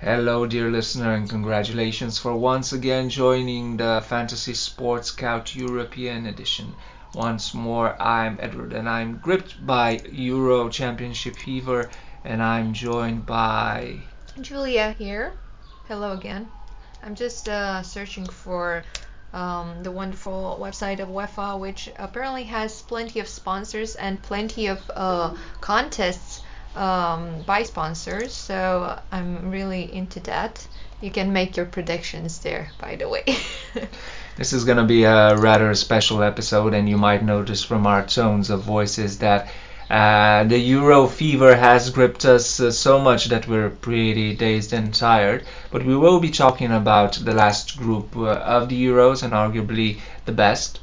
Hello, dear listener, and congratulations for once again joining the Fantasy Sports Scout European Edition. Once more, I'm Edward, and I'm gripped by Euro Championship fever, and I'm joined by Julia here. Hello again. I'm just searching for the wonderful website of UEFA, which apparently has plenty of sponsors and plenty of contests by sponsors. So I'm really into that. You can make your predictions there, by the way. This is going to be a rather special episode, and you might notice from our tones of voices that the Euro fever has gripped us so much that we're pretty dazed and tired. But we will be talking about the last group of the Euros and arguably the best.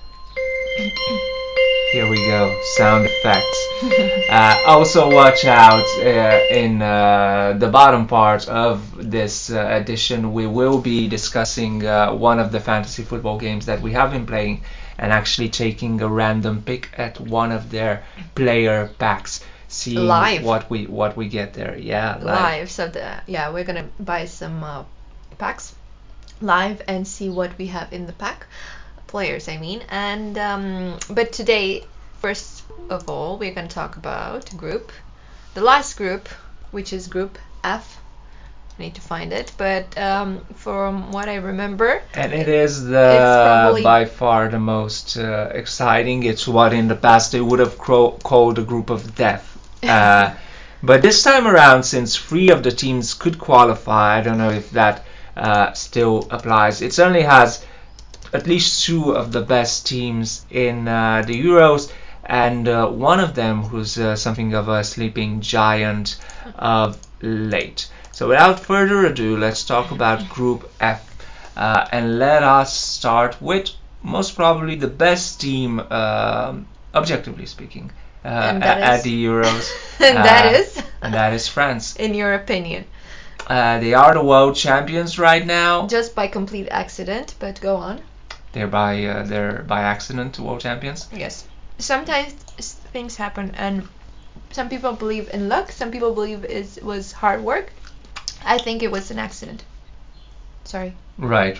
Here we go, sound effects. Also watch out in the bottom part of this edition. We will be discussing one of the fantasy football games that we have been playing and actually taking a random pick at one of their player packs, seeing Live. what we get there. Yeah, Live. So we're gonna buy some packs live and see what we have in the pack. Players, I mean. And but today, first of all, we're going to talk about the last group, which is Group F. I need to find it, but from what I remember, and it is probably by far the most exciting. It's what in the past they would have called a group of death. But this time around, since 3 of the teams could qualify, I don't know if that still applies. It certainly has at least 2 of the best teams in the Euros, and one of them who's something of a sleeping giant of late. So without further ado, let's talk about Group F, and let us start with most probably the best team, objectively speaking, at the Euros. and that is France. In your opinion? They are the world champions right now. Just by complete accident, but go on. They're by accident world champions. Yes. Sometimes things happen, and some people believe in luck. Some people believe it was hard work. I think it was an accident. Sorry. Right.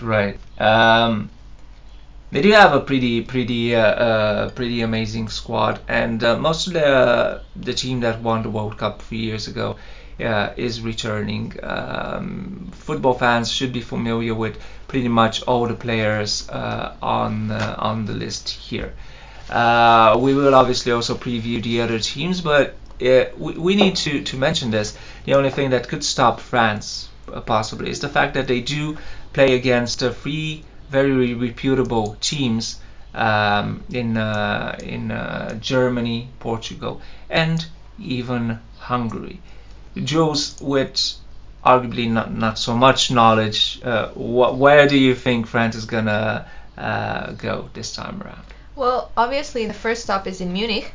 They do have a pretty amazing squad, and most of the team that won the World Cup 3 years ago is returning. Football fans should be familiar with pretty much all the players on the list here. We will obviously also preview the other teams, but we need to mention this. The only thing that could stop France possibly is the fact that they do play against 3 very reputable teams in Germany, Portugal, and even Hungary. Jules, with arguably not so much knowledge, where do you think France is gonna go this time around? Well, obviously the first stop is in Munich.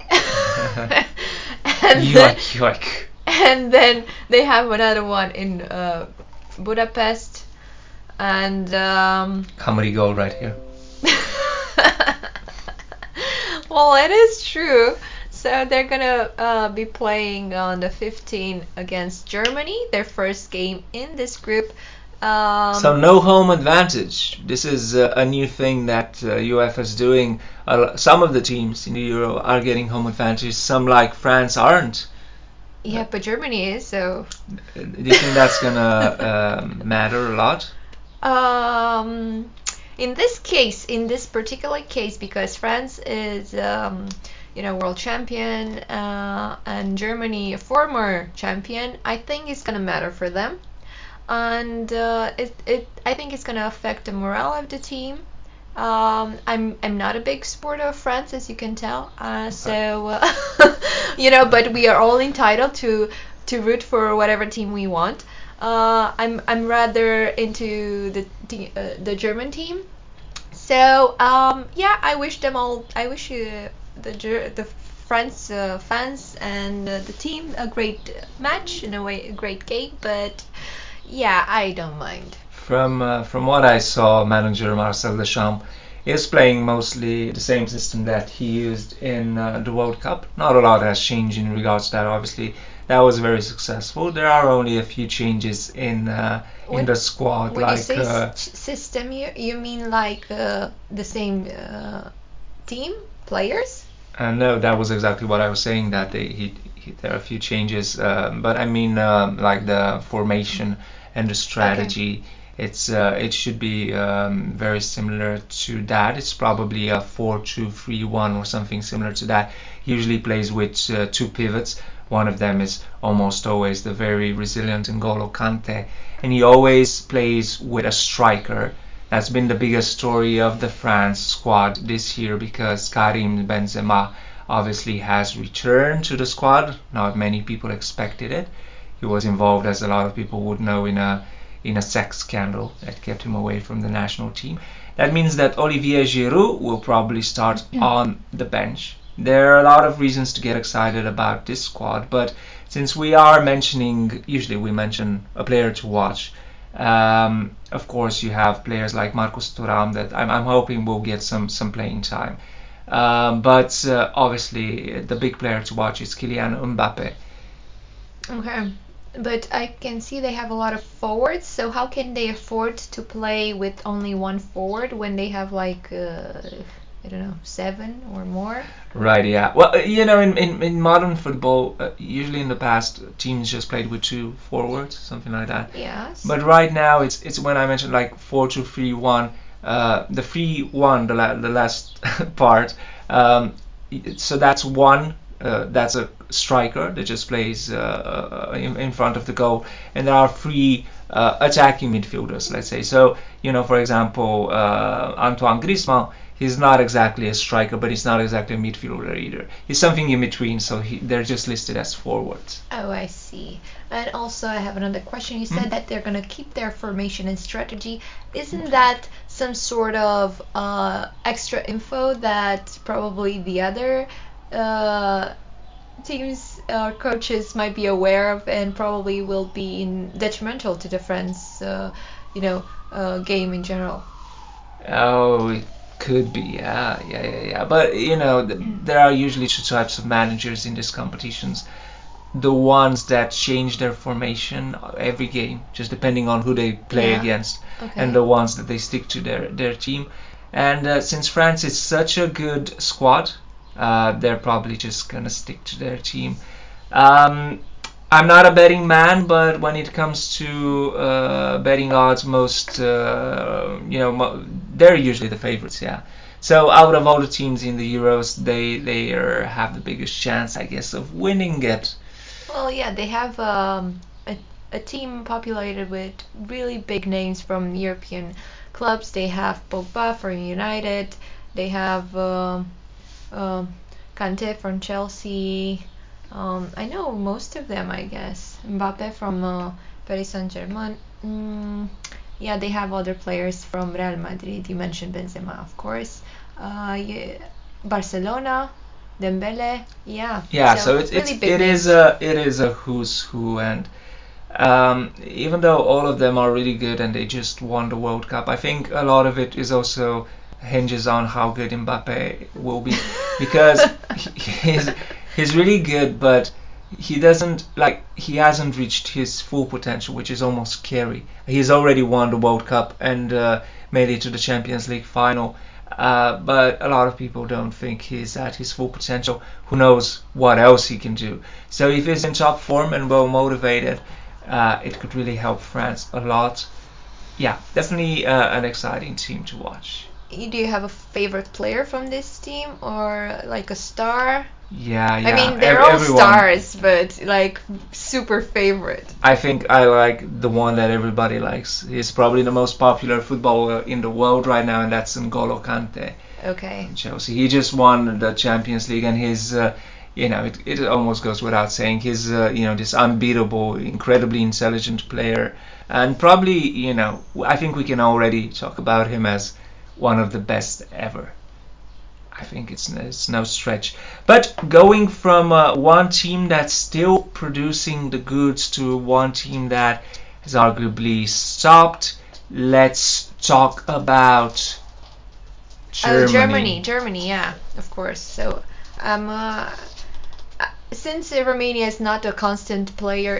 Yoik. And then they have another one in Budapest, and comedy gold right here. Well, it is true. So they're gonna be playing on the 15th against Germany, their first game in this group. So no home advantage. This is a new thing that UEFA is doing. Some of the teams in the Euro are getting home advantage. Some, like France, aren't. Yeah, but Germany is, so. Do you think that's gonna matter a lot? In this particular case, because France is, world champion, and Germany a former champion, I think it's gonna matter for them, and I think it's gonna affect the morale of the team. I'm not a big supporter of France, as you can tell. So but we are all entitled to root for whatever team we want. I'm rather into the German team. So I wish them all. I wish the France fans and the team a great match, in a way, a great game. But yeah, I don't mind. From what I saw, manager Marcel Deschamps is playing mostly the same system that he used in the World Cup. Not a lot has changed in regards to that. Obviously, that was very successful. There are only a few changes in the squad. When you Like say system, you mean like the same team players? no, that was exactly what I was saying. That there are a few changes, but I mean like the formation and the Okay. strategy. It should be very similar to that. It's probably a 4-2-3-1 or something similar to that. He usually plays with two pivots. One of them is almost always the very resilient N'Golo Kante, and he always plays with a striker. That's been the biggest story of the France squad this year because Karim Benzema obviously has returned to the squad. Not many people expected it. He was involved, as a lot of people would know, in a sex scandal that kept him away from the national team. That means that Olivier Giroud will probably start on the bench. There are a lot of reasons to get excited about this squad, but since we are mentioning, usually we mention a player to watch. Of course, you have players like Marcus Thuram that I'm hoping will get some playing time. But obviously, the big player to watch is Kylian Mbappe. Okay. But I can see they have a lot of forwards, so how can they afford to play with only one forward when they have like I don't know, seven or more? Right, yeah. Well, in modern football, usually in the past, teams just played with two forwards, something like that. Yes. But right now, it's when I mentioned like 4-2-3-1, the 3-1, the last part. So that's one. That's a striker that just plays in front of the goal, and there are three attacking midfielders. Let's say so. For example, Antoine Griezmann. He's not exactly a striker, but he's not exactly a midfielder either. He's something in between, so they're just listed as forwards. Oh, I see. And also, I have another question. You said that they're going to keep their formation and strategy. Isn't that some sort of extra info that probably the other teams or coaches might be aware of and probably will be detrimental to the France, game in general? Oh, it could be, yeah. But there are usually two types of managers in these competitions. The ones that change their formation every game, just depending on who they play Yeah. against, Okay. and the ones that they stick to their team. And since France is such a good squad, they're probably just gonna stick to their team. Um, I'm not a betting man, but when it comes to betting odds, they're usually the favorites. Yeah. So out of all the teams in the Euros, have the biggest chance, I guess, of winning it. Well, yeah, they have a team populated with really big names from European clubs. They have Pogba from United. They have um Kante from Chelsea. I know most of them, I guess. Mbappe from Paris Saint-Germain. Yeah, they have other players from Real Madrid. You mentioned Benzema, of course. Yeah, Barcelona, Dembele. Yeah. Yeah, So so it's really it's big names. it is a who's who, and even though all of them are really good and they just won the World Cup, I think a lot of it is also hinges on how good Mbappe will be because he's he's really good, but he hasn't reached his full potential, which is almost scary. He's already won the World Cup and made it to the Champions League final. But a lot of people don't think he's at his full potential. Who knows what else he can do? So if he's in top form and well motivated, it could really help France a lot. Yeah, definitely an exciting team to watch. Do you have a favorite player from this team or like a star? Yeah, I mean, yeah. they're all Everyone. stars, but like super favorite. I think I like the one that everybody likes. He's probably the most popular footballer in the world right now, and that's N'Golo Kante Okay. from Chelsea. He just won the Champions League, and it almost goes without saying, he's, this unbeatable, incredibly intelligent player, and probably, I think we can already talk about him as one of the best ever. I think it's no stretch. But going from one team that's still producing the goods to one team that has arguably stopped, let's talk about Germany, yeah, of course. So, um, uh, since Romania is not a constant player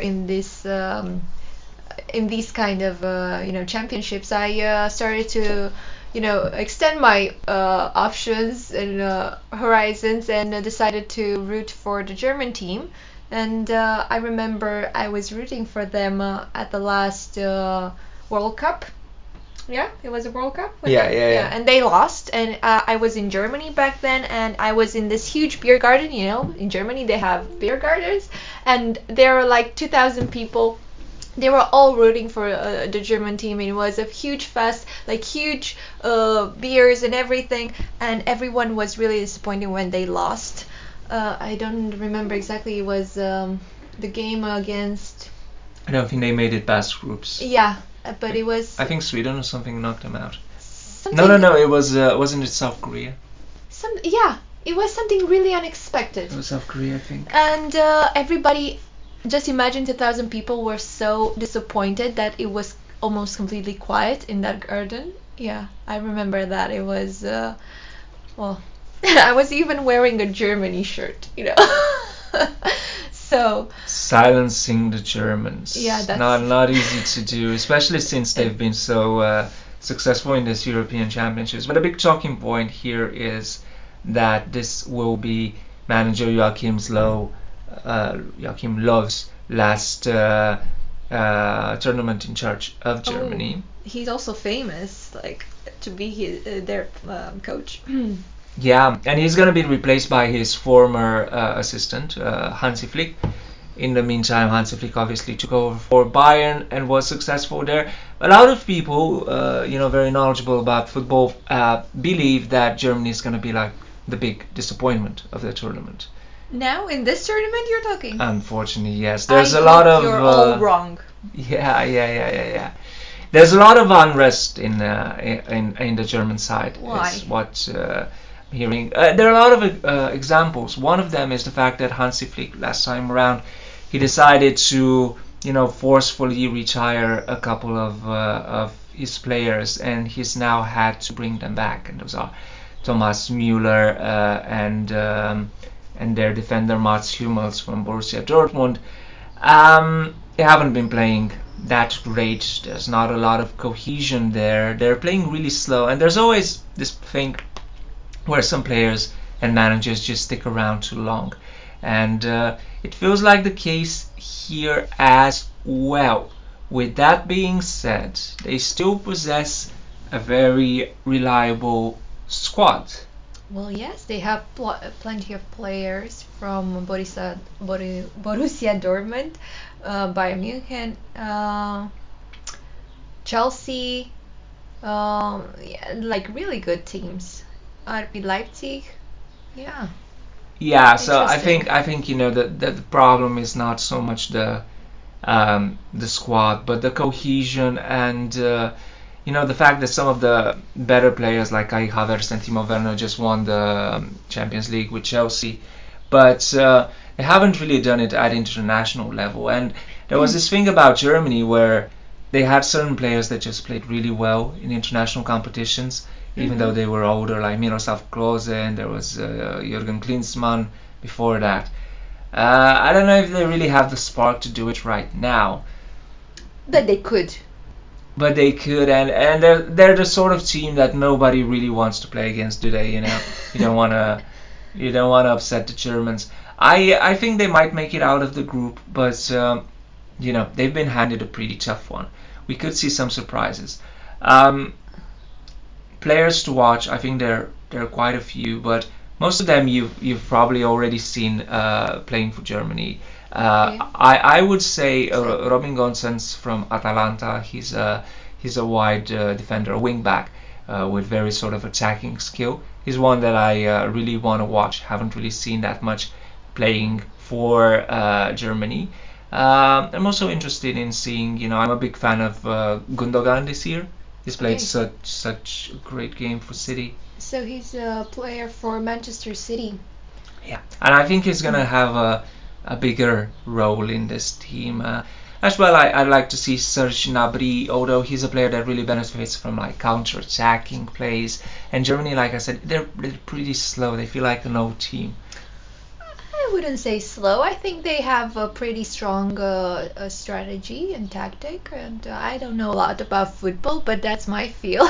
in these kind of championships, I started to extend my options and horizons, and decided to root for the German team. And I remember I was rooting for them at the last World Cup. Yeah, it was a World Cup. Yeah. And they lost, and I was in Germany back then, and I was in this huge beer garden. In Germany they have beer gardens, and there were like 2,000 people. They were all rooting for the German team, and it was a huge fest, like huge beers and everything, and everyone was really disappointed when they lost. I don't remember exactly. It was the game against. I don't think they made it past groups. Yeah, but it was. I think Sweden or something knocked them out. Something, No. It wasn't it South Korea? It was something really unexpected. It was South Korea, I think. And everybody, just imagine 2,000 people were so disappointed that it was almost completely quiet in that garden. Yeah, I remember that. It was well, I was even wearing a Germany shirt. So silencing the Germans. Yeah, that's not easy to do, especially since they've been so successful in this European Championships. But a big talking point here is that this will be manager Joachim Löw's last tournament in charge of Germany. He's also famous, like to be their coach. Yeah, and he's going to be replaced by his former assistant, Hansi Flick. In the meantime, Hansi Flick obviously took over for Bayern and was successful there. A lot of people, very knowledgeable about football, believe that Germany is going to be like the big disappointment of the tournament. Now, in this tournament you're talking? Unfortunately, yes. There's a lot of... You're all wrong. Yeah. There's a lot of unrest in the German side. Why? Is what hearing. There are a lot of examples. One of them is the fact that Hansi Flick last time around, he decided to forcefully retire a couple of his players, and he's now had to bring them back, and those are Thomas Müller and their defender Mats Hummels from Borussia Dortmund. They haven't been playing that great. There's not a lot of cohesion there. They're playing really slow, and there's always this thing where some players and managers just stick around too long, and it feels like the case here as well. With that being said, they still possess a very reliable squad. Well, yes, they have plenty of players from Borussia Dortmund, Bayern Munich, Chelsea, like really good teams. RB Leipzig, yeah. Yeah, so I think that the problem is not so much the squad, but the cohesion and the fact that some of the better players like Kai Havertz and Timo Werner just won the Champions League with Chelsea, but they haven't really done it at international level. And there was this thing about Germany where they had certain players that just played really well in international competitions, even though they were older, like Miroslav Klose, and there was Jürgen Klinsmann before that. I don't know if they really have the spark to do it right now. But they could. And they're the sort of team that nobody really wants to play against, do they? You don't wanna upset the Germans. I think they might make it out of the group, but they've been handed a pretty tough one. We could see some surprises. Players to watch, I think there are quite a few, but most of them you've probably already seen playing for Germany. I would say Robin Gosens from Atalanta. He's a wide defender, a wing back with very sort of attacking skill. He's one that I really want to watch. Haven't really seen that much playing for Germany. I'm also interested in seeing. I'm a big fan of Gundogan this year. He's played such a great game for City. So he's a player for Manchester City. Yeah, and I think he's gonna have a bigger role in this team. As well, I'd like to see Serge Gnabry, although he's a player that really benefits from like counter-attacking plays. And Germany, like I said, they're pretty slow. They feel like an old team. I wouldn't say slow. I think they have a pretty strong strategy and tactic, and I don't know a lot about football, but that's my feel.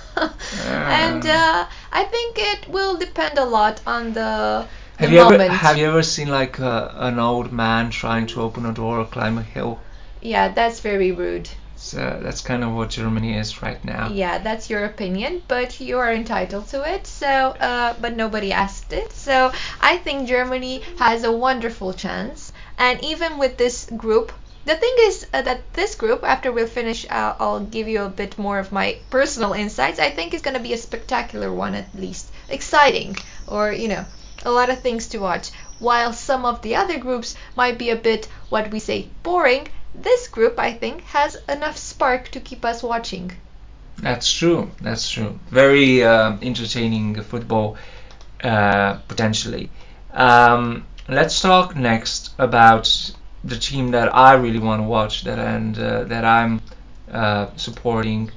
And I think it will depend a lot on the moment. Have you ever seen like an old man trying to open a door or climb a hill? Yeah, that's very rude. So that's kind of what Germany is right now. Yeah, that's your opinion, but you are entitled to it. So, but nobody asked it. So I think Germany has a wonderful chance. And even with this group, the thing is that this group, after we'll finish, I'll give you a bit more of my personal insights. I think it's going to be a spectacular one, at least. Exciting, or, a lot of things to watch. While some of the other groups might be a bit, what we say, boring, this group, I think, has enough spark to keep us watching. That's true. That's true. Very entertaining football, potentially. Let's talk next about the team that I really want to watch, that I'm supporting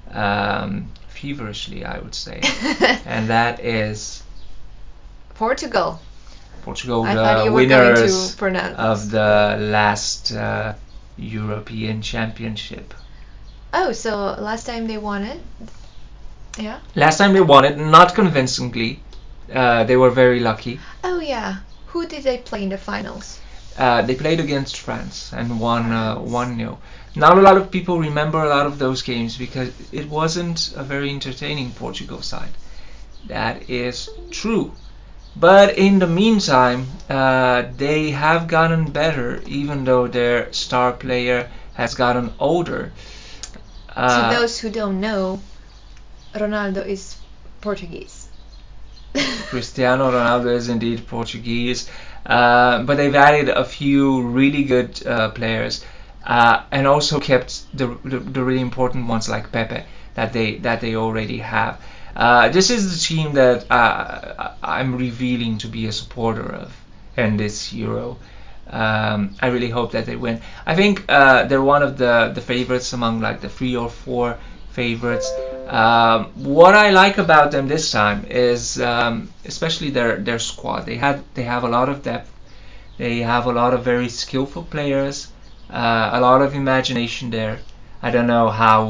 feverishly, I would say, and that is Portugal. Portugal, I thought the you were going to winners pronounce. of the last European Championship. Oh, so last time they won it? Yeah. Last time they won it, not convincingly. They were very lucky. Oh yeah. Who did they play in the finals? They played against France and won 1-0. Not a lot of people remember a lot of those games because it wasn't a very entertaining Portugal side. That is true. But in the meantime, they have gotten better, even though their star player has gotten older. To those who don't know, Ronaldo is Portuguese. Cristiano Ronaldo is indeed Portuguese, but they've added a few really good players, and also kept the really important ones like Pepe that they already have. This is the team that I'm revealing to be a supporter of in this Euro. I really hope that they win. I think they're one of the favorites among like the 3 or 4 favorites. What I like about them this time is especially their squad. They have a lot of depth. They have a lot of very skillful players. A lot of imagination there. I don't know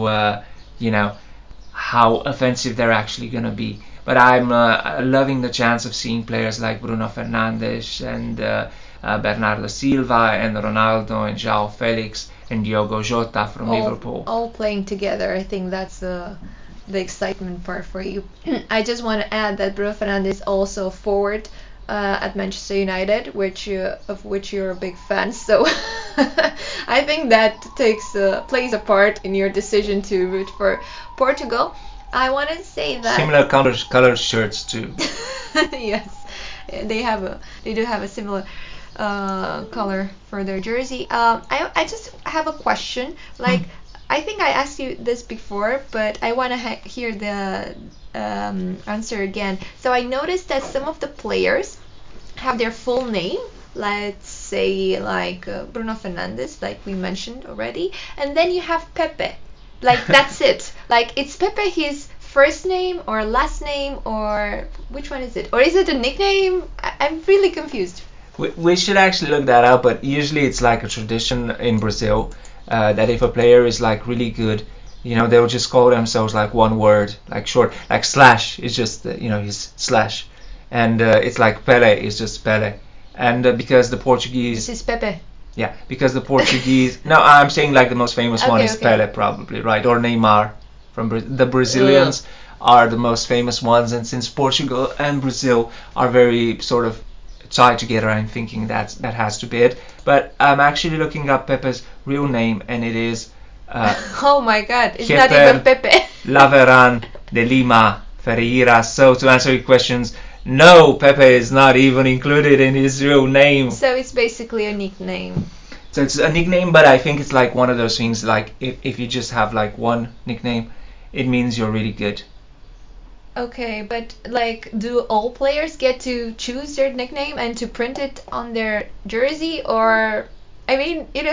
how offensive they're actually gonna be. But I'm loving the chance of seeing players like Bruno Fernandes and Bernardo Silva and Ronaldo and João Felix and Diogo Jota from Liverpool. All playing together. I think that's the excitement part for you. I just want to add that Bruno Fernandes is also forward at Manchester United, of which you're a big fan. So I think that plays a part in your decision to root for Portugal. I want to say that similar color shirts too. Yes, they do have a similar color for their jersey. I just have a question. Like, I think I asked you this before, but I want to hear the answer again. So I noticed that some of the players have their full name. Let's say like Bruno Fernandes, like we mentioned already, and then you have Pepe. Like that's it. Like it's Pepe his first name or last name, or which one is it? Or is it a nickname? I'm really confused. We should actually look that up, but usually it's like a tradition in Brazil that if a player is like really good, they'll just call themselves like one word, like short, like Slash is just his Slash, and it's like Pele is just Pele, and because the Portuguese. This is Pepe. Yeah, because the Portuguese. No, I'm saying like the most famous one is Pele, probably, right? Or Neymar. From the Brazilians are the most famous ones, and since Portugal and Brazil are very sort of tied together, I'm thinking that has to be it. But I'm actually looking up Pepe's real name, and it is. Oh my God! It's not even Pepe. Laveran de Lima Ferreira. So to answer your questions. No, Pepe is not even included in his real name. So it's basically a nickname. So it's a nickname, but I think it's like one of those things, like if you just have like one nickname, it means you're really good. Okay, but like, do all players get to choose their nickname and to print it on their jersey? Or, I mean,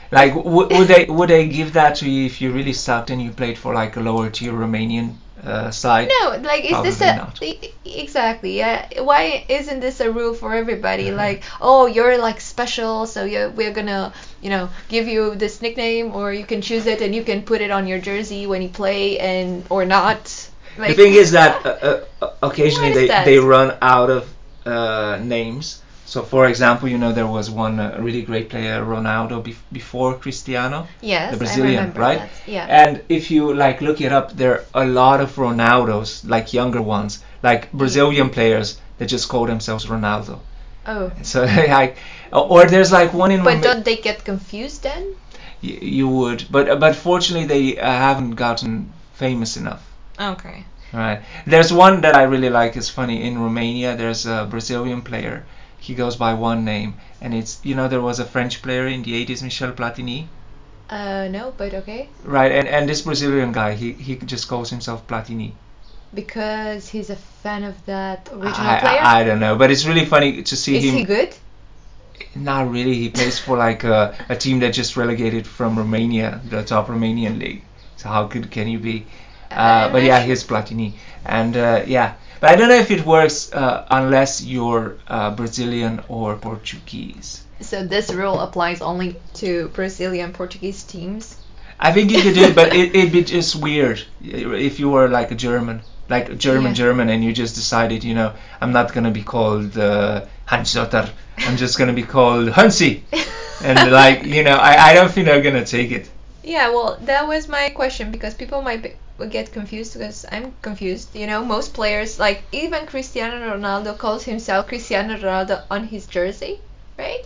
Like, would they give that to you if you really sucked and you played for like a lower tier Romanian side? No, like, is this Probably not. exactly? Yeah. Why isn't this a rule for everybody? Like, oh, you're like special, so we're gonna, give you this nickname, or you can choose it and you can put it on your jersey when you play, and or not. The Like, thing is that occasionally what is that? they run out of names. So, for example, there was one really great player, Ronaldo, before Cristiano, Yes, the I Brazilian, remember right? that. Yeah. And if you like look it up, there are a lot of Ronaldos, like younger ones, like Brazilian players that just call themselves Ronaldo. Oh. So, like, or there's like one in. But don't they get confused then? You would, but fortunately they haven't gotten famous enough. Okay. Right. There's one that I really like. It's funny. In Romania, there's a Brazilian player. He goes by one name, and it's there was a French player in the 80s, Michel Platini. No, but okay. Right, and this Brazilian guy, he just calls himself Platini. Because he's a fan of that original player? I don't know, but it's really funny to see Is him. he good? Not really. He plays for like a team that just relegated from Romania, the top Romanian league. So how good can you be? But yeah, here's Platini, and yeah. But I don't know if it works unless you're Brazilian or Portuguese. So this rule applies only to Brazilian Portuguese teams? I think you could do it, but it'd be just weird if you were like a German, German, and you just decided, I'm not gonna be called Hans Zotter. I'm just gonna be called Hansi, and like, I don't think they're gonna take it. Yeah, well, that was my question, because people might get confused, because I'm confused. Most players, like even Cristiano Ronaldo, calls himself Cristiano Ronaldo on his jersey, right?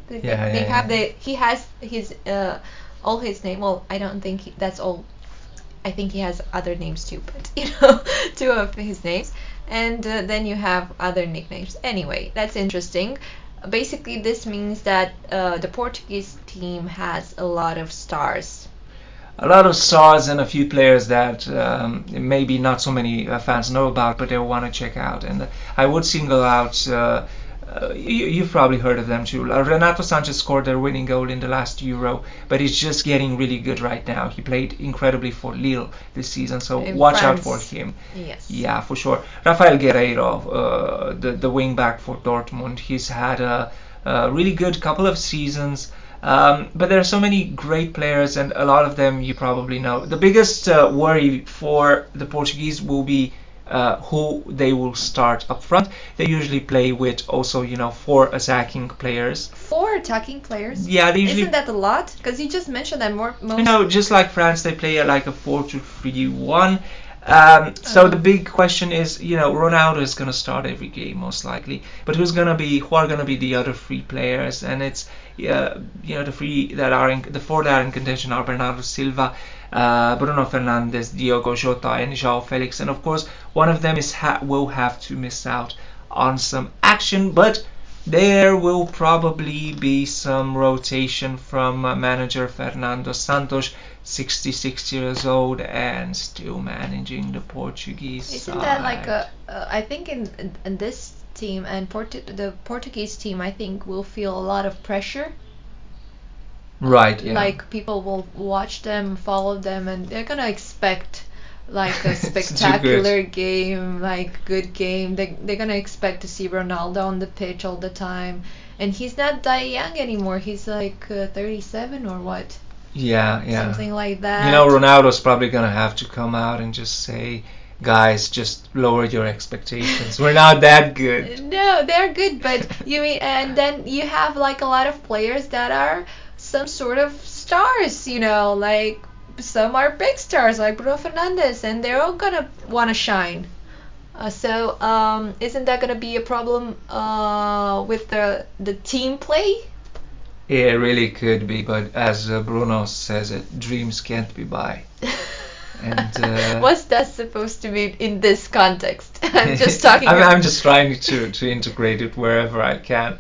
He has his all his name. Well, I don't think that's all. I think he has other names too, but two of his names, and then you have other nicknames. Anyway, that's interesting. Basically, this means that the Portuguese team has a lot of stars. A lot of stars and a few players that maybe not so many fans know about, but they want to check out. And I would single out. You've probably heard of them too. Renato Sanchez scored their winning goal in the last Euro, but he's just getting really good right now. He played incredibly for Lille this season, so watch out for him. Yes. Yeah, for sure. Rafael Guerreiro, the wing back for Dortmund, he's had a really good couple of seasons. But there are so many great players, and a lot of them you probably know. The biggest worry for the Portuguese will be who they will start up front. They usually play with also, 4 attacking players. 4 attacking players? Yeah, they usually. Isn't that a lot? Because you just mentioned that most. Just like France, they play like a 4-2-3-1. So the big question is, Ronaldo is going to start every game most likely, but who are going to be the other 3 players? And it's the 4 that are in contention are Bernardo Silva, Bruno Fernandes, Diogo Jota, and João Felix, and of course one of them will have to miss out on some action, but there will probably be some rotation from manager Fernando Santos, 66 years old and still managing the Portuguese Isn't side. that like I think in this team and the Portuguese team, I think will feel a lot of pressure. Right, yeah. Like people will watch them, follow them, and they're gonna expect like a spectacular game, like good game. They're gonna expect to see Ronaldo on the pitch all the time, and he's not that young anymore. He's like 37 or what? Yeah. Something like that. Ronaldo's probably gonna have to come out and just say, guys, just lower your expectations. We're not that good. No, they're good, but and then you have like a lot of players that are some sort of stars, like some are big stars like Bruno Fernandes, and they're all gonna want to shine. So isn't that gonna be a problem with the team play? Yeah, it really could be, but as Bruno says it, dreams can't be buy. And what's that supposed to mean in this context? I'm just talking. I'm just trying to integrate it wherever I can.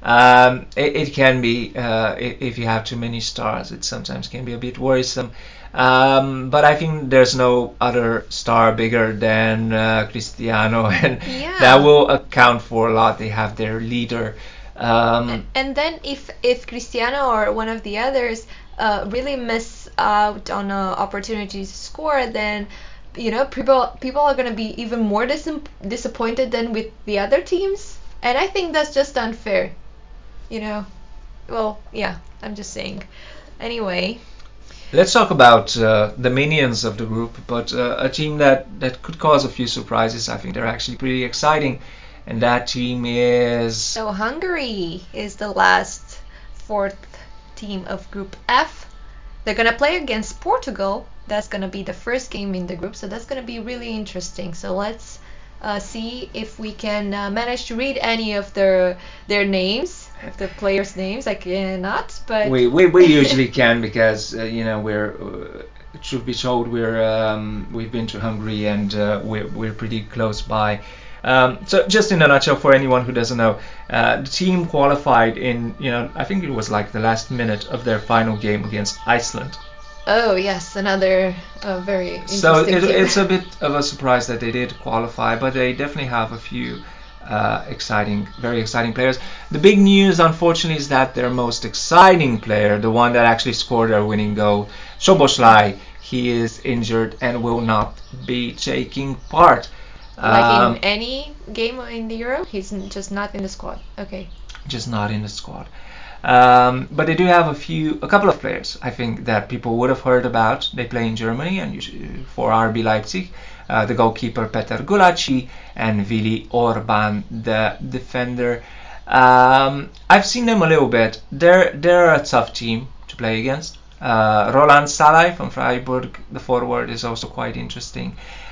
It can be if you have too many stars, it sometimes can be a bit worrisome. But I think there's no other star bigger than Cristiano, and that will account for a lot. They have their leader, And then if Cristiano or one of the others really miss out on an opportunity to score, then people are going to be even more disappointed than with the other teams, and I think that's just unfair. You know, well, yeah, I'm just saying. Anyway, let's talk about the minions of the group, but a team that could cause a few surprises. I think they're actually pretty exciting, and that team is. so Hungary is the last fourth team of Group F. They're gonna play against Portugal. That's gonna be the first game in the group, so that's gonna be really interesting. So let's see if we can manage to read any of their names, of the players' names. I cannot, but We usually can because we're truth be told we've been to Hungary and we're pretty close by. So just in a nutshell, for anyone who doesn't know, the team qualified in I think it was like the last minute of their final game against Iceland. oh yes, another very So interesting team. it's a bit of a surprise that they did qualify, but they definitely have a few very exciting players. The big news, unfortunately, is that their most exciting player, the one that actually scored their winning goal, Szoboszlai, he is injured and will not be taking part. Like in any game in the Euro, he's just not in the squad. Okay. Just not in the squad. But they do have a couple of players I think that people would have heard about. They play in Germany and usually for RB Leipzig. The goalkeeper Peter Gulacsi and Willi Orban, the defender. I've seen them a little bit. They're a tough team to play against. Roland Salai from Freiburg, the forward, is also quite interesting.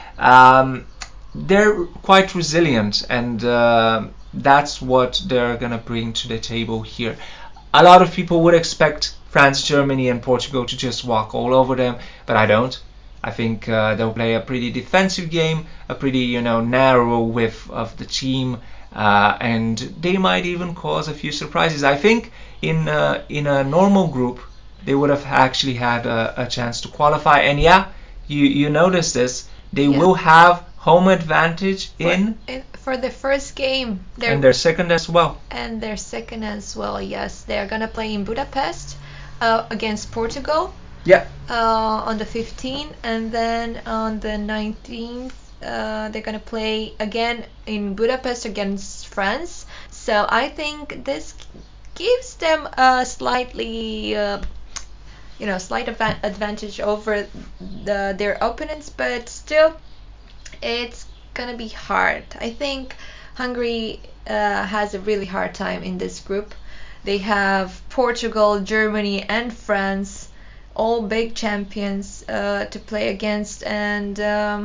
They're quite resilient, and that's what they're gonna bring to the table here. A lot of people would expect France, Germany, and Portugal to just walk all over them, but I don't. I think they'll play a pretty defensive game, a pretty narrow width of the team, and they might even cause a few surprises. I think in a normal group they would have actually had a chance to qualify. And yeah, you notice this. They Yeah. will have home advantage for the first game. And their second as well. And their second as well. Yes, they're gonna play in Budapest against Portugal. Yeah. On the 15th, and then on the 19th, they're gonna play again in Budapest against France. So I think this gives them a slightly slight advantage over their opponents, but still it's gonna be hard. I think Hungary has a really hard time in this group. They have Portugal, Germany, and France, all big champions to play against, and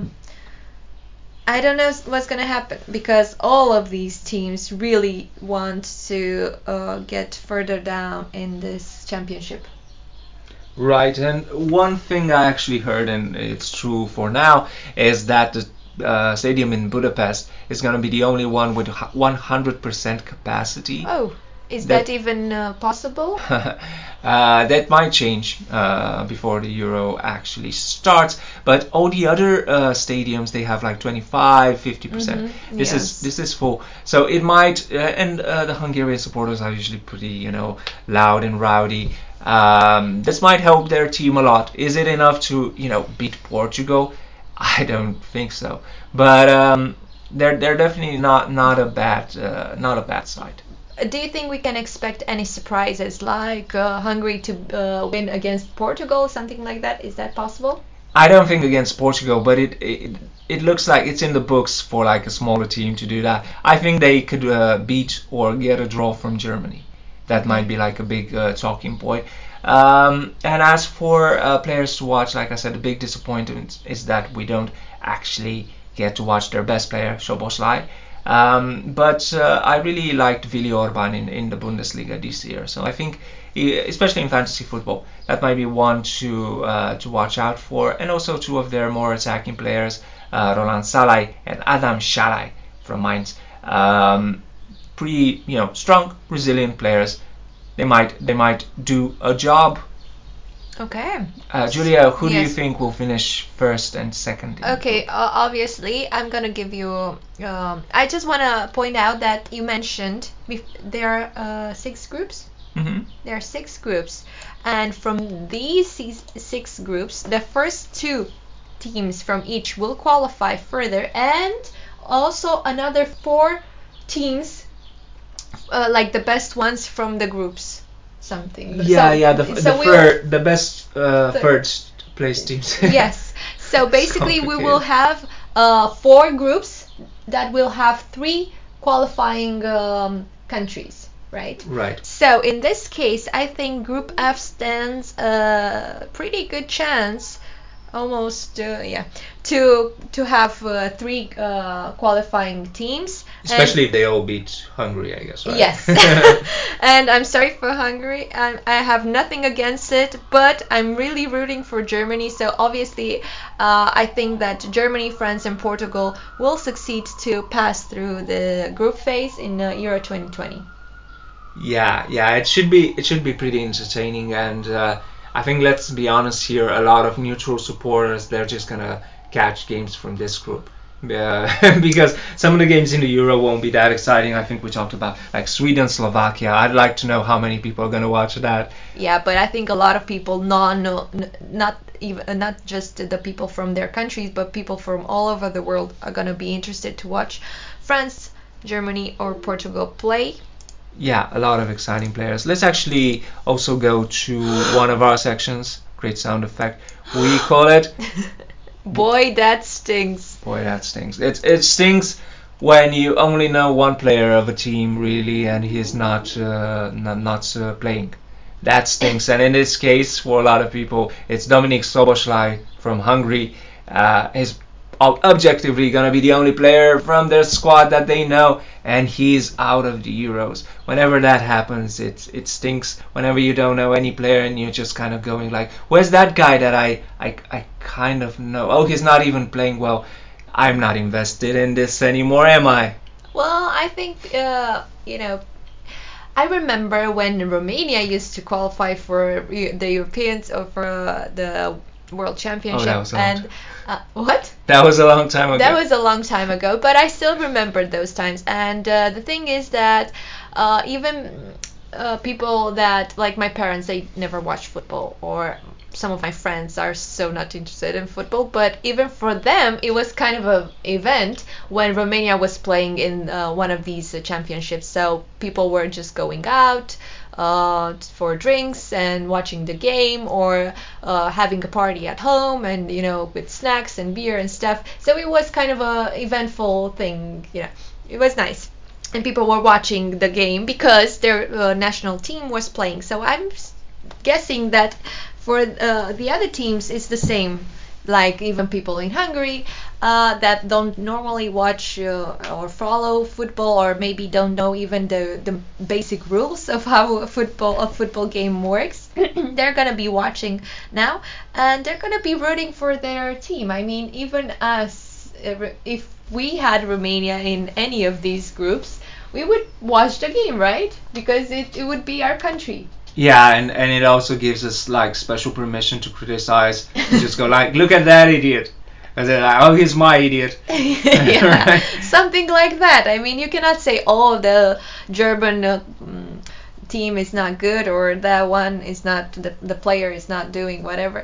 I don't know what's gonna happen because all of these teams really want to get further down in this championship. Right, and one thing I actually heard, and it's true for now, is that the stadium in Budapest is going to be the only one with 100% capacity. Oh, is that even possible? That might change before the Euro actually starts, but all the other stadiums they have like 25, 50%. This is full, so it might. And the Hungarian supporters are usually pretty, loud and rowdy. This might help their team a lot. Is it enough to beat Portugal? I don't think so, but they're definitely not a bad side. Do you think we can expect any surprises like Hungary to win against Portugal, something like that? Is that possible? I don't think against Portugal, but it looks like it's in the books for like a smaller team to do that. I think they could beat or get a draw from Germany. That might be like a big talking point. And as for players to watch, like I said, the big disappointment is that we don't actually get to watch their best player, Szoboszlai. But I really liked Willi Orban in the Bundesliga this year. So I think, especially in fantasy football, that might be one to watch out for. And also two of their more attacking players, Roland Salai and Adam Szalai from Mainz. Pretty strong, resilient players. They might do a job. Okay. Julia, who do you Yes. think will finish first and second in the Okay, group? obviously, I'm gonna give you. I just wanna point out that you mentioned there are 6 groups. Hmm. There are 6 groups, and from these 6 groups, the first 2 teams from each will qualify further, and also another 4 teams, like the best ones from the groups, something. Yeah, yeah, So we'll the best third place teams. yes. So It's basically, we will complicated. have 4 groups that will have 3 qualifying countries, right? Right. So in this case, I think Group F stands a pretty good chance, almost yeah, to have 3 qualifying teams. Especially if they all beat Hungary, I guess, right? Yes. And I'm sorry for Hungary. I have nothing against it, but I'm really rooting for Germany. So obviously, I think that Germany, France, and Portugal will succeed to pass through the group phase in Euro 2020. Yeah, yeah, it should be pretty entertaining, and I think let's be honest here, a lot of neutral supporters they're just gonna catch games from this group. Because some of the games in the Euro won't be that exciting. I think we talked about like Sweden, Slovakia. I'd like to know how many people are gonna watch that. Yeah, but I think a lot of people, not even not just the people from their countries, but people from all over the world are gonna be interested to watch France, Germany, or Portugal play. Yeah, a lot of exciting players. Let's actually also go to one of our sections. Great sound effect. We call it. Boy, that stings. Boy, that stings. It stings when you only know one player of a team really, and he is not playing. That stinks. And in this case, for a lot of people, it's Dominik Soboslai from Hungary. He's objectively gonna be the only player from their squad that they know, and he's out of the Euros. Whenever that happens, it stinks. Whenever you don't know any player and you're just kind of going like, "Where's that guy that I kind of know? Oh, he's not even playing well. I'm not invested in this anymore, am I?" Well, I think I remember when Romania used to qualify for the Europeans or for the World Oh, that Championship, was a long and time. what? That was a long time That ago. was a long time ago, but I still remember those times. And the thing is that even people that, like my parents, they never watch football, or some of my friends are so not interested in football. But even for them, it was kind of an event when Romania was playing in one of these championships. So people were just going out for drinks and watching the game, or having a party at home, and with snacks and beer and stuff. So it was kind of a eventful thing. It was nice, and people were watching the game because their national team was playing. So I'm guessing that for the other teams it's the same. Like even people in Hungary that don't normally watch or follow football, or maybe don't know even the basic rules of how a football game works, they're gonna be watching now, and they're gonna be rooting for their team. I mean, even us, if we had Romania in any of these groups, we would watch the game, right? Because it would be our country. Yeah, and it also gives us like special permission to criticize. We just go like, look at that idiot. And they're like, oh, he's my idiot. Yeah, Right? something like that. I mean, you cannot say, oh, the German team is not good, or that one is not, the player is not doing whatever.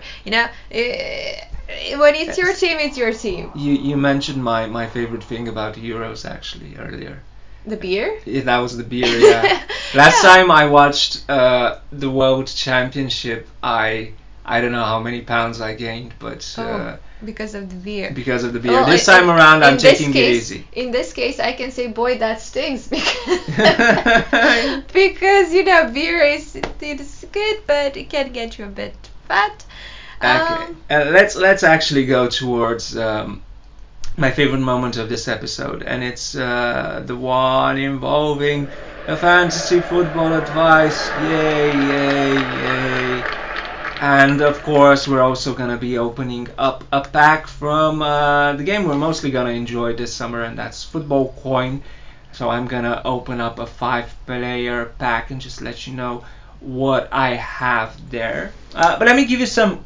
When it's your team, it's your team. You mentioned my favorite thing about the Euros actually earlier. The beer? Yeah, that was the beer, yeah. Last Yeah. time I watched the World Championship, I don't know how many pounds I gained, but Oh, because of the beer. because of the beer. Well, This time around, I'm taking it case, easy. in this case, I can say, boy, that stings, because because beer is good, but it can get you a bit fat. Okay, let's actually go towards my favorite moment of this episode, and it's the one involving a fantasy football advice. Yay, yay, yay! And of course, we're also gonna be opening up a pack from the game we're mostly gonna enjoy this summer, and that's Football Coin. So I'm gonna open up a 5-player pack and just let you know what I have there. But let me give you some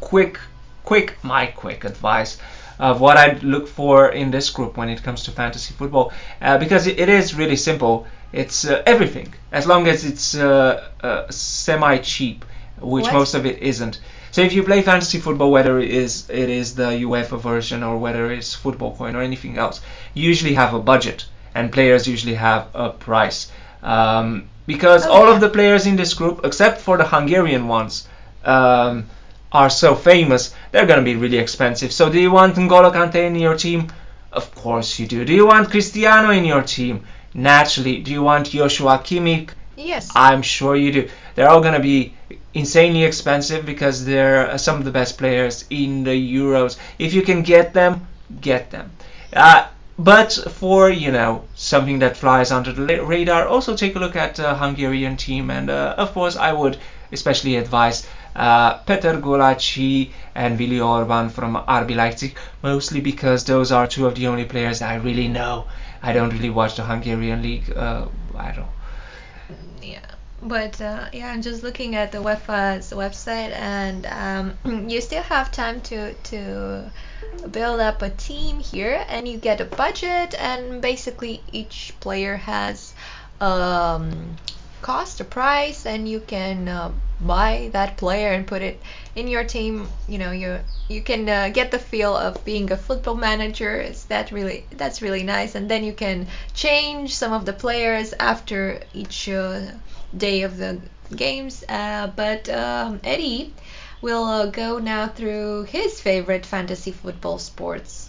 quick advice of what I look for in this group when it comes to fantasy football, because it is really simple. It's everything, as long as it's semi-cheap, which What? most of it isn't. So if you play fantasy football, whether it is the UEFA version or whether it's Football Coin or anything else, you usually have a budget, and players usually have a price. Because all of the players in this group, except for the Hungarian ones, are so famous, they're going to be really expensive. So do you want N'Golo Kante in your team? Of course you do. Do you want Cristiano in your team? Naturally. Do you want Joshua Kimmich? Yes. I'm sure you do. They're all going to be insanely expensive because they're some of the best players in the Euros. If you can get them, get them. But for something that flies under the radar, also take a look at the Hungarian team, and of course I would especially advise Peter Gulacsi and Willi Orban from RB Leipzig, mostly because those are two of the only players that I really know. I don't really watch the Hungarian league. I don't. Yeah. But I'm just looking at the UEFA's website, and you still have time to build up a team here, and you get a budget, and basically each player has cost, a price, and you can buy that player and put it in your team. You can get the feel of being a football manager. That's really nice, and then you can change some of the players after each day of the games. But Eddie will go now through his favorite fantasy football sports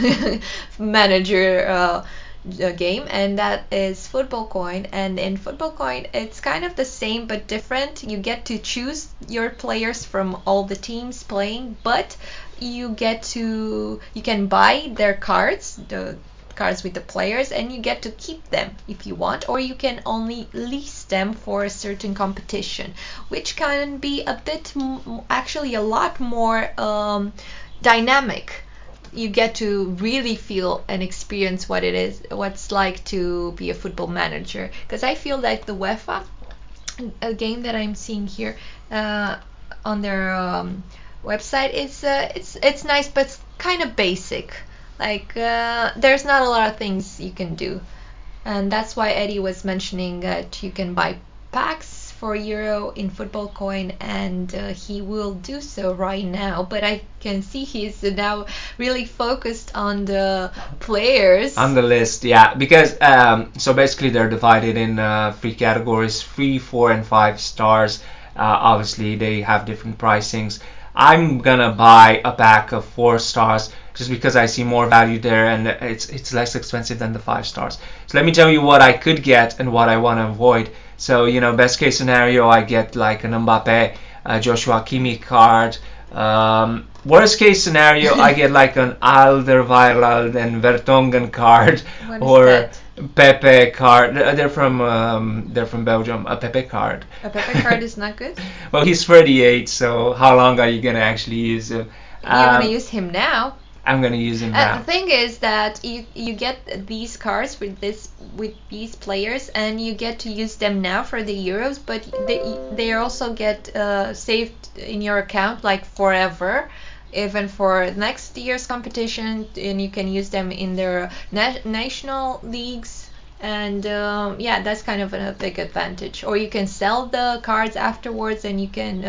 manager game, and that is Football Coin. And in Football Coin, it's kind of the same but different. You get to choose your players from all the teams playing, but you can buy their cards, the cards with the players, and you get to keep them if you want, or you can only lease them for a certain competition, which can be actually a lot more dynamic. You get to really feel and experience what's like to be a football manager. Because I feel like the UEFA, a game that I'm seeing here on their website, it's nice, but it's kind of basic. Like there's not a lot of things you can do, and that's why Eddie was mentioning that you can buy packs for Euro in Football Coin, and he will do so right now. But I can see he's now really focused on the players. On the list, yeah, because so basically they're divided in three categories: 3, 4, and 5 stars. Obviously, they have different pricings. I'm gonna buy a pack of 4 stars just because I see more value there, and it's less expensive than the 5 stars. So let me tell you what I could get and what I want to avoid. So best case scenario, I get like an Mbappe, Joshua Kimmich card. Worst case scenario, I get like an Alderweireld and Vertonghen card, What is or that? Pepe card. They're from Belgium. A Pepe card. A Pepe card is not good. Well, he's 38, so how long are you gonna actually use him? You're gonna use him now. I'm gonna use him now. The thing is that you get these cards with these players, and you get to use them now for the Euros, but they also get saved in your account like forever, even for next year's competition, and you can use them in their national leagues. And that's kind of a big advantage. Or you can sell the cards afterwards, and you can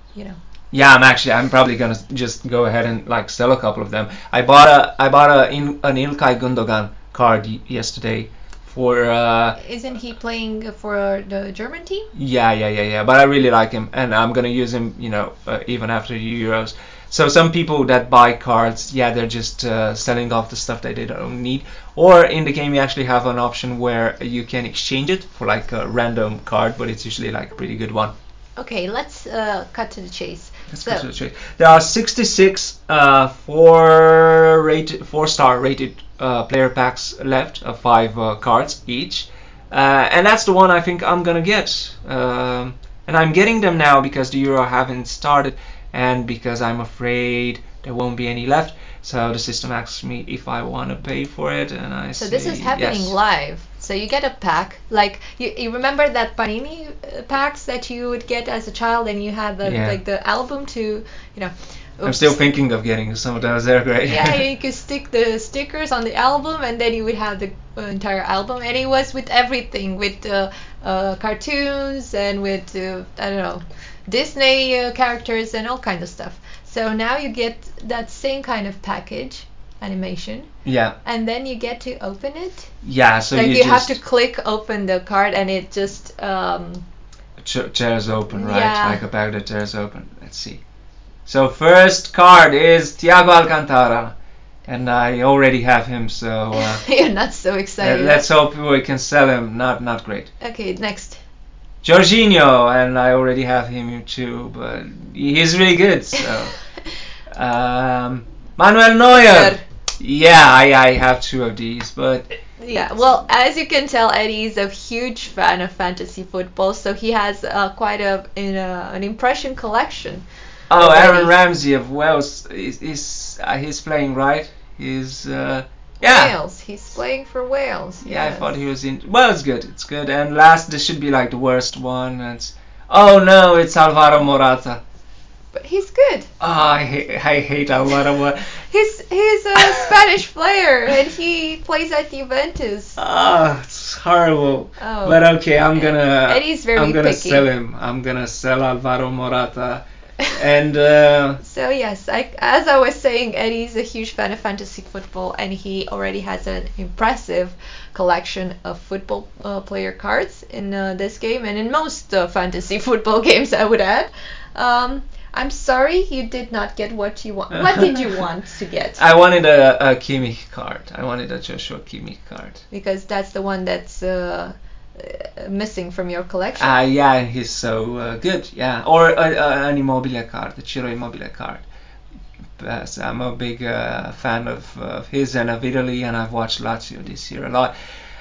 Yeah, I'm probably gonna just go ahead and like sell a couple of them. I bought an Ilkay Gundogan card yesterday for. Isn't he playing for the German team? Yeah. But I really like him, and I'm gonna use him. Even after the Euros. So some people that buy cards, they're just selling off the stuff that they don't need. Or in the game, you actually have an option where you can exchange it for like a random card, but it's usually like a pretty good one. Okay, let's cut to the chase. There are 66 4-star rated player packs left, 5 cards each, and that's the one I think I'm gonna get. And I'm getting them now because the Euro haven't started, and because I'm afraid there won't be any left. So the system asks me if I want to pay for it, and I say this is happening yes. live. So you get a pack, like you remember that Panini packs that you would get as a child, and you had the Yeah. like the album to, you know. I'm still thinking of getting some of those. They're great. Yeah, you could stick the stickers on the album, and then you would have the entire album, and it was with everything, with cartoons and with I don't know, Disney characters and all kinds of stuff. So now you get that same kind of package animation, Yeah. and then you get to open it. Yeah. So Like you you have just to click open the card, and it just tears open, right? Yeah. Like a bag that tears open. Let's see. So first card is Thiago Alcantara, and I already have him. So you're not so excited. let's hope we can sell him. Not great. Okay, next. Jorginho, and I already have him too, but he's really good. So Manuel Neuer. Yeah, I have two of these, but yeah. Well, as you can tell, Eddie is a huge fan of fantasy football, so he has quite an impression collection. oh, already. Aaron Ramsey of Wales he's playing, right? He's yeah. Wales. He's playing for Wales. Yeah, Yes. I thought he was in. Well, it's good. It's good. And last, this should be like the worst one. It's oh no, it's Alvaro Morata. But he's good. Oh, I hate Alvaro Morata. He's a Spanish player, and he plays at Juventus. Ah, it's horrible. Oh. But okay, I'm gonna Eddie's very I'm gonna picky. sell him. I'm gonna sell Alvaro Morata. And So yes, as I was saying, Eddie's a huge fan of fantasy football, and he already has an impressive collection of football player cards in this game, and in most fantasy football games, I would add. I'm sorry you did not get what you want. What did you want to get? I wanted a Kimmich card. I wanted a Joshua Kimmich card. Because that's the one that's missing from your collection. Yeah, he's so good. Yeah, or an Immobile card, the Ciro Immobile card. So I'm a big fan of his and of Italy, and I've watched Lazio this year a lot.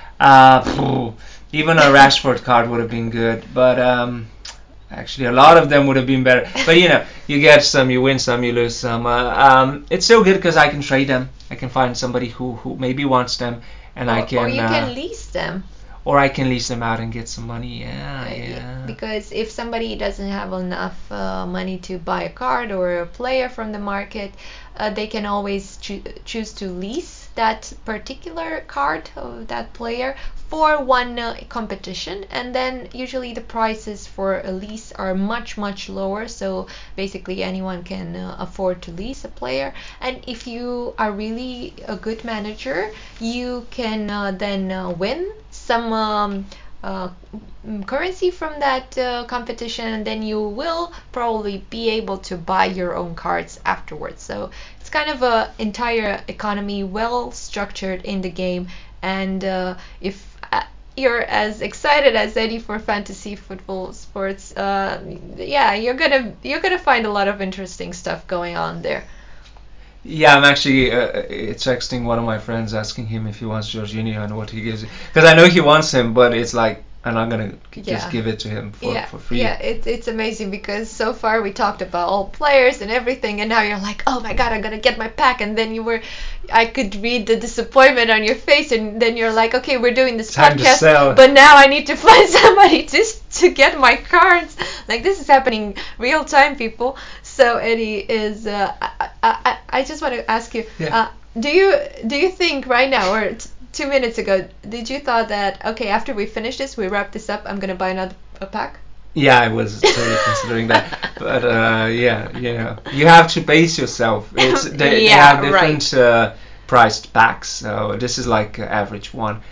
Even a Rashford card would have been good, but actually a lot of them would have been better. But you get some, you win some, you lose some. It's so good because I can trade them. I can find somebody who maybe wants them, and I can. Or you can lease them. Or I can lease them out and get some money. Yeah. Because if somebody doesn't have enough money to buy a card or a player from the market, they can always choose to lease that particular card of that player for one competition, and then usually the prices for a lease are much lower, so basically anyone can afford to lease a player. And if you are really a good manager, you can then win some currency from that competition, and then you will probably be able to buy your own cards afterwards. So it's kind of a entire economy, well structured in the game. And if you're as excited as Eddie for fantasy football sports, yeah, you're gonna find a lot of interesting stuff going on there. Yeah, I'm actually texting one of my friends asking him if he wants Jorginho and what he gives. Because I know he wants him, but it's like I'm not gonna just give it to him for free. Yeah, it's amazing because so far we talked about all players and everything, and now you're like, oh my god, I'm gonna get my pack, and then I could read the disappointment on your face, and then you're like, okay, we're doing this Time to podcast, sell. but now I need to find somebody to get my cards. Like, this is happening real time, people. So Eddie is, I just want to ask you, do you think right now, or 2 minutes ago, did you thought that, okay, after we finish this, we wrap this up, I'm gonna buy another pack? Yeah, I was totally considering that, but yeah, you have to base yourself. They have different priced packs, so this is like an average one.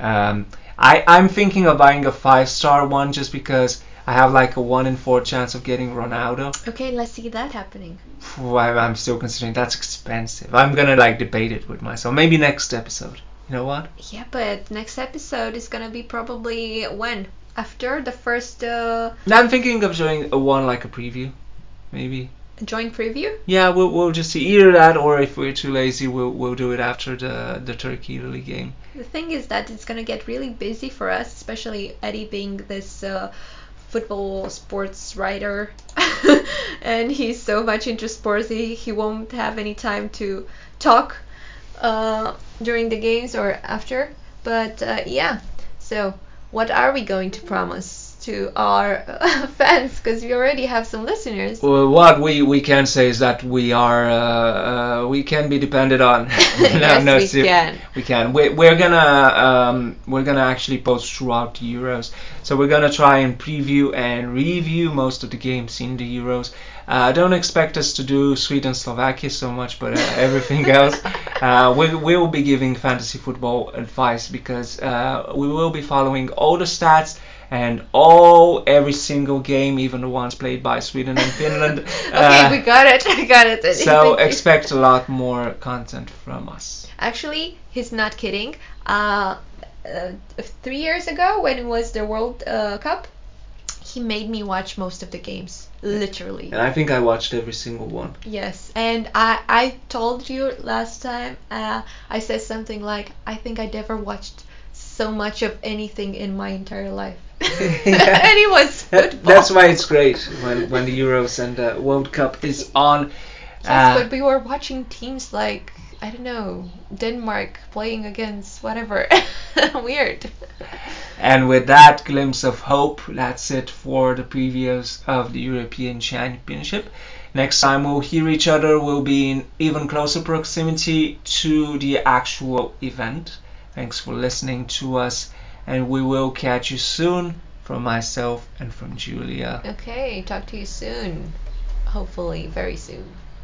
I'm thinking of buying a 5-star one just because I have like a 1 in 4 chance of getting Ronaldo. Okay, let's see that happening. I'm still considering that's expensive. I'm gonna like debate it with myself. Maybe next episode. You know what? Yeah, but next episode is gonna be probably when? After the first I'm thinking of doing like a preview, maybe. A joint preview? Yeah, we'll just see either that, or if we're too lazy, we'll do it after the Turkey-Italy game. The thing is that it's gonna get really busy for us, especially Eddie being this football sports writer, and he's so much into sports, he won't have any time to talk during the games or after. But yeah, So, what are we going to promise to our fans? Because we already have some listeners. Well, what we can say is that we can be depended on. Yes, we can. We can. We're gonna actually post throughout the Euros. So we're gonna try and preview and review most of the games in the Euros. Don't expect us to do Sweden Slovakia so much, but everything else, we will be giving fantasy football advice, because we will be following all the stats and every single game, even the ones played by Sweden and Finland. Okay, we got it. I got it. So expect a lot more content from us. Actually, he's not kidding. 3 years ago, when it was the World Cup, he made me watch most of the games, literally. And I think I watched every single one. Yes, and I told you last time, I said something like, I think I never watched so much of anything in my entire life. And it was football. That's why it's great when the Euros and the World Cup is on. Yes, but we were watching teams like, I don't know, Denmark playing against whatever. Weird. And with that glimpse of hope, that's it for the previews of the European Championship. Next time we'll hear each other, we'll be in even closer proximity to the actual event. Thanks for listening to us, and we will catch you soon, from myself and from Julia. Okay, talk to you soon. Hopefully very soon.